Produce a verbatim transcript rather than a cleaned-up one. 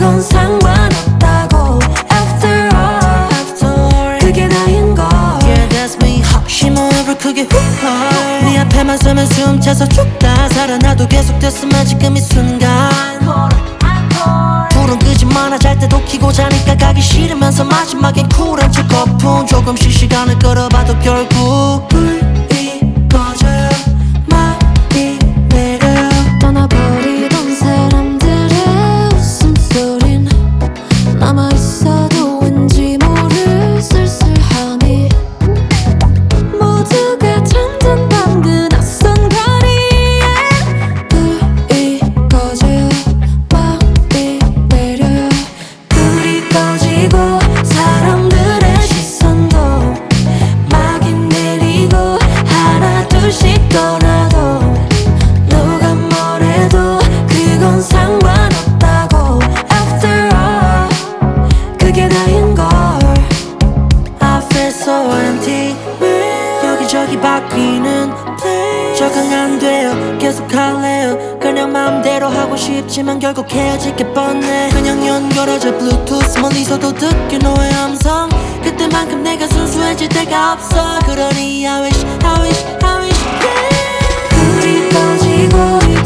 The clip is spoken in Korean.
그건 상관없다고. After all, After 그게 나인걸. Yeah, that's me. 심호흡을 크게 후. 네 앞에만 서면 숨차서 죽다 살아나도 계속됐으면 지금 이 순간. 불은 끄지 마라. 잘 때도 켜고 자니까 가기 싫으면서 마지막엔 쿨한 척 거품. 조금씩 시간을 끌어봐도 결국 불이 꺼져요. 막이 내려요. 떠나버리던 사람들의 웃음소린 남아있어도 왠지 모를 쓸쓸함이. 모두가 잠든 밤 그 낯선 거리에 불이 꺼져요. 막이 내려요. 불이 꺼지고 사람들의 시선도 막이 내리고 하나 둘씩 떠나도 누가 뭐래도 그건 상관없다고. After all 그게 나인걸. I feel so empty. 여기저기 바뀌는 적응 안 돼요. 계속 할래요. 그냥 마음대로 하고 싶지만 결국 헤어지게 뻔해. 그냥 연결하자 블루투스. 멀리서도 듣기 너의 함성. 그때만큼 내가 순수해질 때가 없어. 그러니 I wish I wish I wish yeah. 불이 꺼지고